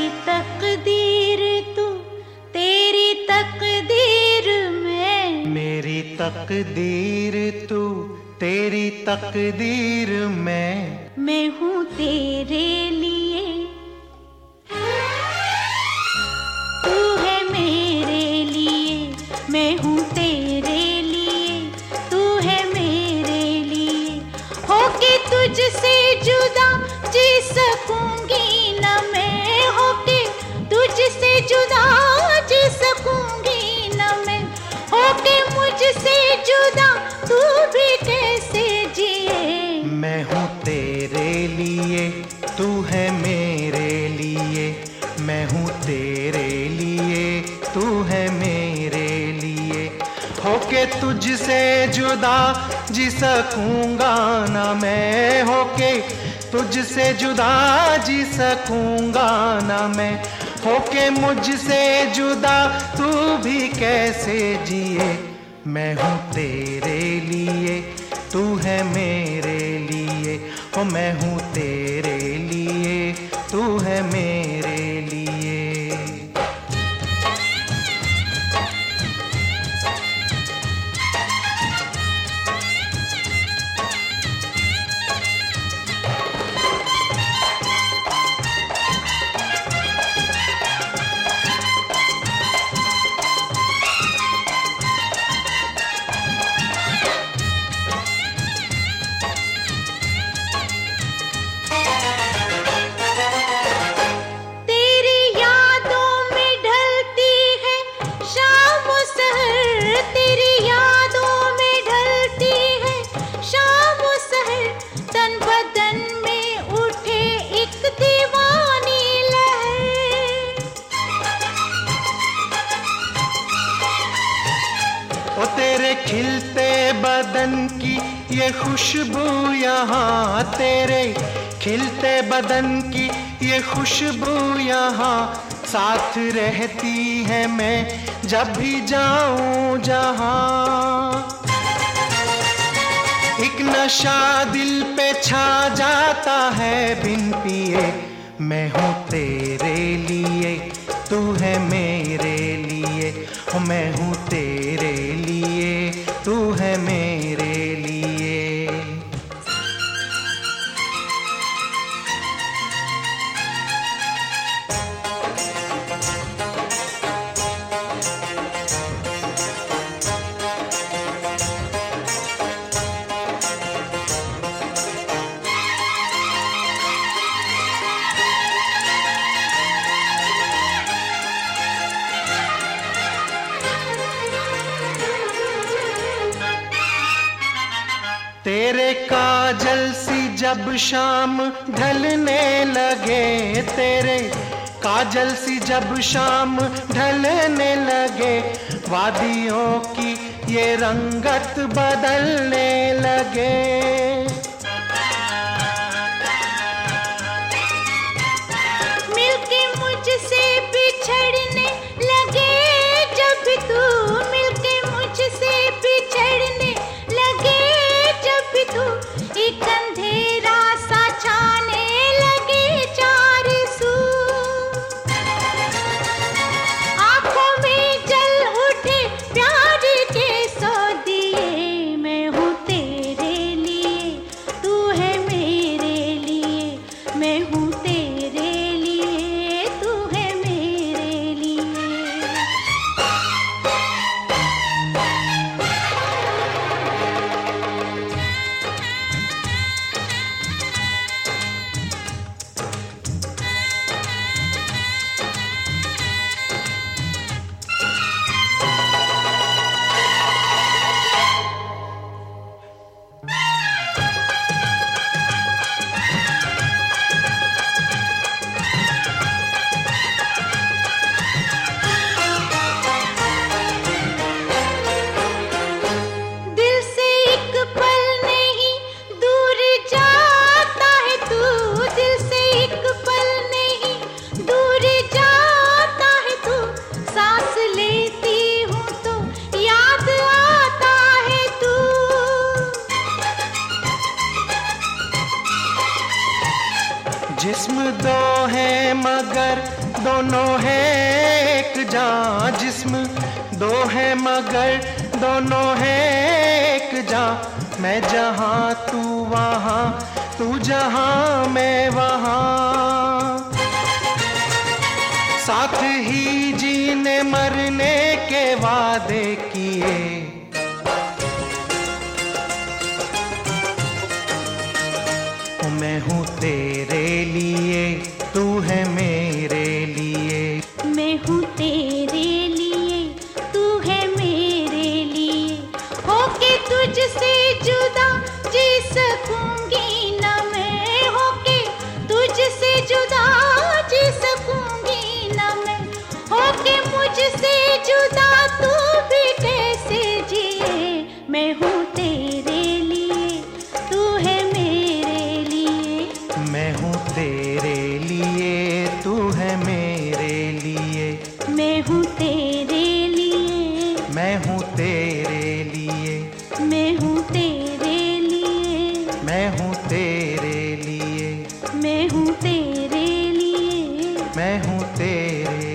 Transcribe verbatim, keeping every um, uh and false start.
तकदीर तू, तेरी तकदीर मैं, मेरी तकदीर तू, तेरी तकदीर मैं, मैं हूँ तेरे लिए, तू है मेरे लिए, मैं हूँ तेरे लिए, तू है मेरे लिए, होके तुझसे जुदा जी सकूंगी न मैं, होके तुझसे जुदा जी सकूंगी न मैं, होके मुझसे जुदा तू भी कैसे जिए। मैं हूँ तेरे लिए, तू है मेरे लिए, मैं हूँ तेरे लिए, तू है मेरे लिए, होके तुझसे जुदा जी सकूंगा ना मैं, होके तुझसे जुदा जी सकूंगा ना मैं, होके मुझसे जुदा तू भी कैसे जिए। मैं हूँ तेरे लिए, तू है मेरे लिए, हो मैं हूँ तेरे लिए, तू है मेरे लिए। ओ तेरे खिलते बदन की ये खुशबू यहाँ, तेरे खिलते बदन की ये खुशबू यहाँ साथ रहती है मैं जब भी जाऊं जहाँ। एक नशा दिल पे छा जाता है बिन पिए, मैं हूँ तेरे लिए, तू है मेरे लिए, हो मैं हूँ तेरे लिए, तू है मेरे लिए। तेरे काजल सी जब शाम ढलने लगे, तेरे काजल सी जब शाम ढलने लगे, वादियों की ये रंगत बदलने लगे। मिलके मुझसे बिछड़ने लगे जब तू, मिलके मुझसे बिछड़ने लगे तू, एक अंधेरा सा छाने लगे चार सू, आंखों में जल उठे प्यार के सौ दिए। मैं हूँ तेरे लिए, तू है मेरे लिए, मैं हूँ तेरे लिए, तू है मेरे लिए। जिस्म दो है मगर दोनों है एक जान जिस्म दो है मगर दोनों है एक जान। मैं जहां तू वहां, तू जहां मैं वहां, साथ ही जीने मरने के वादे किए। मैं हूँ तेरे लिए, तू है मेरे लिए। मैं हूँ तेरे लिए, तू है मेरे लिए। होके तुझसे जुदा जी सकूंगी ना मैं, होके तुझसे जुदा जी सकूंगी ना मैं। होके मुझसे जुदा तू भी कैसे जिए। मैं हूँ तेरे लिए, तू है मेरे लिए। मैं हूँ तेरे लिए, तू है मेरे लिए। मैं हूँ तेरे लिए, मैं हूँ तेरे लिए। मैं हूँ तेरे लिए, मैं हूँ तेरे लिए। मैं हूँ तेरे लिए। मैं हूँ तेरे